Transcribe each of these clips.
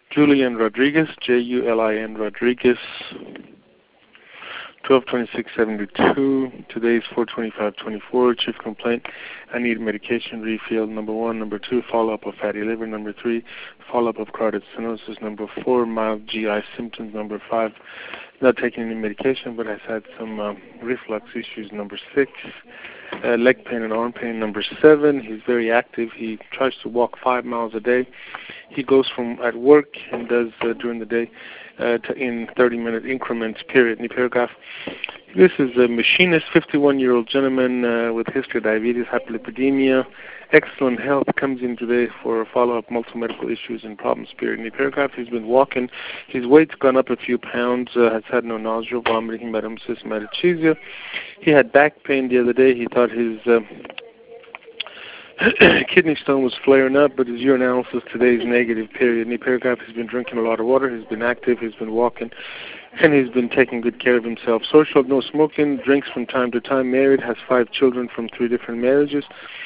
Julian Rodriguez, Julin Rodriguez, 122672. Today is 42524. Chief complaint: I need medication refill. Number 1. Number 2, follow-up of fatty liver. Number 3, follow-up of carotid stenosis. Number 4, mild GI symptoms. Number 5, not taking any medication but has had some reflux issues. Number 6, leg pain and arm pain. Number 7, he's very active. He tries to walk 5 miles a day. He goes from at work and does during the day in 30-minute increments, period. New paragraph. This is a machinist, 51-year-old gentleman with history of diabetes, hyperlipidemia, excellent health, comes in today for a follow-up, multiple medical issues and problems, period. New paragraph. He's been walking. His weight's gone up a few pounds, has had no nausea, vomiting, hematosis, hematochezia. He had back pain the other day. He thought his kidney stone was flaring up, but his urinalysis today is negative, period. New paragraph. He's been drinking a lot of water. He's been active. He's been walking. And he's been taking good care of himself. Social, no smoking, drinks from time to time, married, has 5 children from 3 different marriages.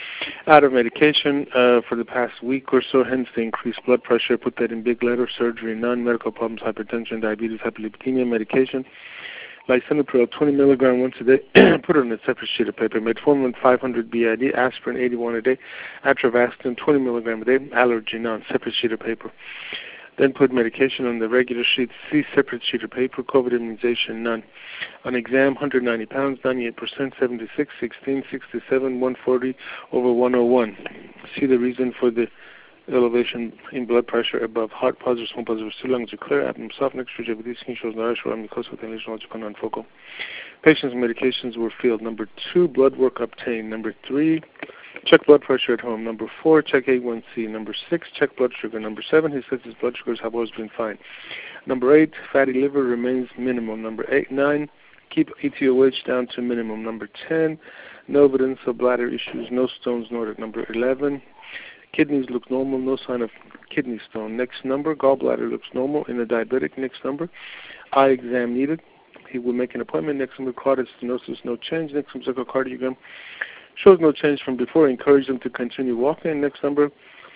Out of medication for the past week or so, hence the increased blood pressure. Put that in big letter. Surgery, none. Medical problems, hypertension, diabetes, hyperlipidemia, medication. Lisinopril, 20 milligram once a day. Put it on a separate sheet of paper. Metformin, 500 BID. Aspirin, 81 a day. Atrovastin, 20 milligram a day. Allergy, none. Separate sheet of paper. Then put medication on the regular sheet. C, separate sheet of paper. COVID immunization, none. On exam, 190 pounds, 98%, 76, 16, 67, 140 over 101. See the reason for the elevation in blood pressure above heart, positive, small positive, 2 lungs are clear, abdomen soft, next to JVD, skin shows nourish, around mucosa with inhalation, logical, non-focal. Patient's medications were filled. Number 2, blood work obtained. Number 3, check blood pressure at home. Number 4, check A1C. Number 6, check blood sugar. Number 7, he says his blood sugars have always been fine. Number 8, fatty liver remains minimal. Number 9, keep ETOH down to minimum. Number 10, no evidence of bladder issues, no stones noted. Number 11, kidneys look normal, no sign of kidney stone. Next number, gallbladder looks normal in a diabetic. Next number, eye exam needed. He will make an appointment. Next number, carotid stenosis, no change. Next number, echocardiogram shows no change from before. Encourage them to continue walking. Next number,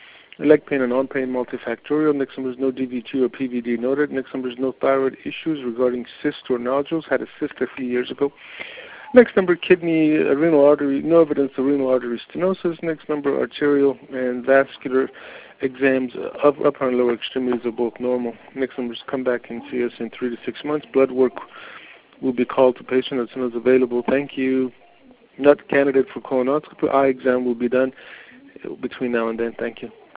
leg pain and arm pain, multifactorial. Next number is no DVT or PVD noted. Next number is no thyroid issues regarding cysts or nodules. Had a cyst a few years ago. Next number, kidney, renal artery, no evidence of renal artery stenosis. Next number, arterial and vascular exams, upper and lower extremities are both normal. Next number is come back and see us in 3 to 6 months. Blood work will be called to patient as soon as available. Thank you. Not candidate for colonoscopy. Eye exam will be done between now and then. Thank you.